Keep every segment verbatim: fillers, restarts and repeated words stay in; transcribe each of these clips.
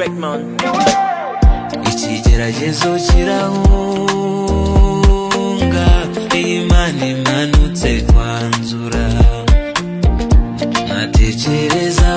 respect, man. Ikigeragezo kirahunga, Imana imanutse kwanzura. Natekereza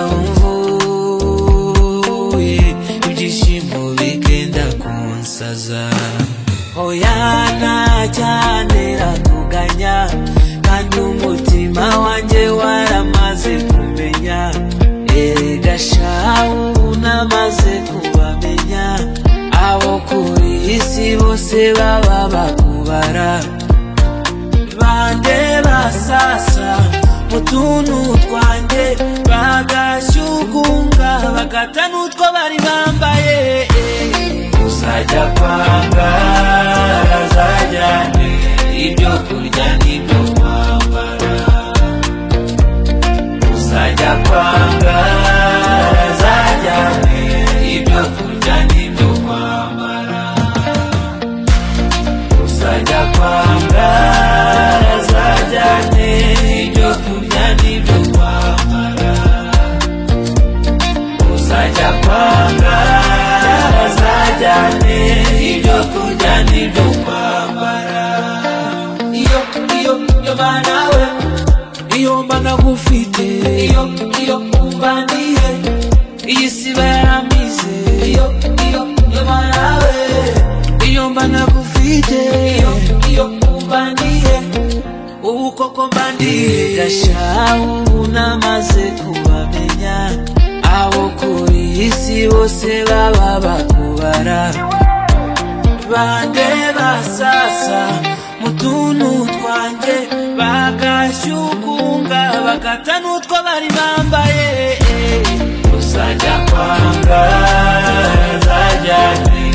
umvuye, ibyishimo bigenda kunsaza. Oya ntacyantera kuganya, kandi umutima wanjye waramaze kumenya. Erega shahu namaze kubamenya, abo kuri isi bose baba bakubara. Bande basasa mutuntu twanjye, bagashyugunga bagata n'utwo bari bambaye. Uzajya kwanga azajyane ibyo kurya n'ibyo kwambara. Uzajya kwanga azajyane ibyo kurya n'ibyo kwambara. Uzajya kwanga azajyane ibyo kurya n'ibyo kwambara. Uzajya kwanga azajyane ibyo kurya n'ibyo kwambara. Iyo iyo yo banawe, iyo mbana gufite, iyo iyo umbaniye, iyi siba yaramize. Iyo iyo yo banawe, iyo mbana gufite, iyo iyo umbaniye, ubu koko mbaniye. Gashahu namaze kubamenya, abo kuri isi bose baba bakubara. Bande basasa mutuntu twanjye, bagashyugunga bagata n'utwo bari bambaye. Uzajya kwanga azajyane